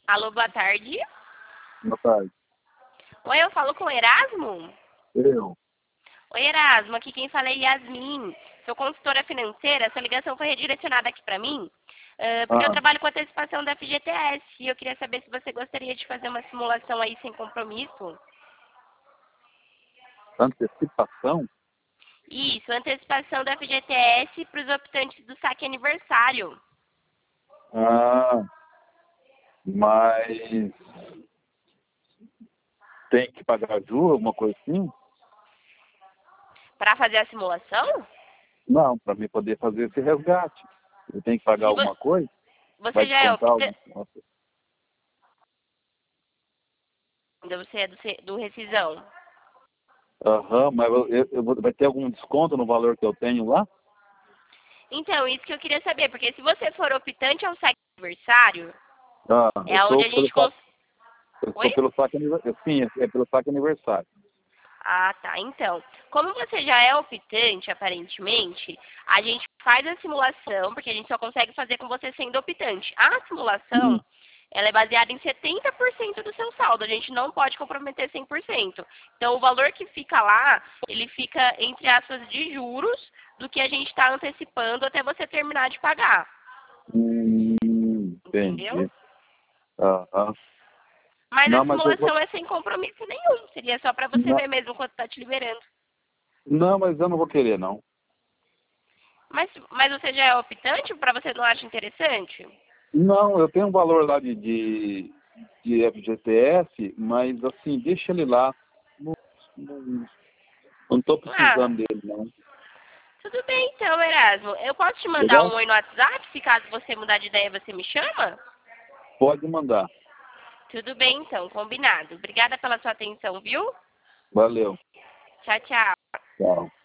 Alô, boa tarde. Boa tarde. Oi, eu falo com o Erasmo? Eu. Oi, Erasmo, aqui quem fala é Yasmin. Sou consultora financeira, sua ligação foi redirecionada aqui para mim, porque eu Ah, trabalho com antecipação da FGTS e eu queria saber se você gostaria de fazer uma simulação aí sem compromisso. antecipação? Isso, antecipação da FGTS para os optantes do saque aniversário. Ah, mas tem que pagar juros, alguma coisa assim? Para fazer a simulação? Não, para mim poder fazer esse resgate. Eu tenho que pagar Se alguma coisa? Vai você já é descontar optante, alguma coisa? você é do rescisão. Aham, mas vai ter algum desconto no valor que eu tenho lá? Então, isso que eu queria saber, porque se você for optante ao saque aniversário, Ah, é onde a gente eu sou Oi? pelo saque aniversário. Sim, é pelo saque aniversário. Ah, tá. Então, como você já é optante, aparentemente, a gente faz a simulação, porque a gente só consegue fazer com você sendo optante. A Hum, simulação, ela é baseada em 70% do seu saldo. A gente não pode comprometer 100%. Então, o valor que fica lá, ele fica, entre aspas, de juros do que a gente está antecipando até você terminar de pagar. Entendeu? entendi. Aham. Mas a Não, mas eu vou. simulação é sem compromisso nenhum. Seria só para você Não, ver mesmo quanto está te liberando. não, mas eu não vou querer, não. Mas você já é optante? Para você não acha interessante? Não, eu tenho um valor lá de FGTS, mas assim, deixa ele lá. Não, não estou Ah, precisando dele, não. tudo bem então, Erasmo. Eu posso te mandar Legal? um oi no WhatsApp? Se caso você mudar de ideia, você me chama? Pode mandar. Tudo bem então, combinado. Obrigada pela sua atenção, viu? Valeu. Tchau, tchau. Tchau.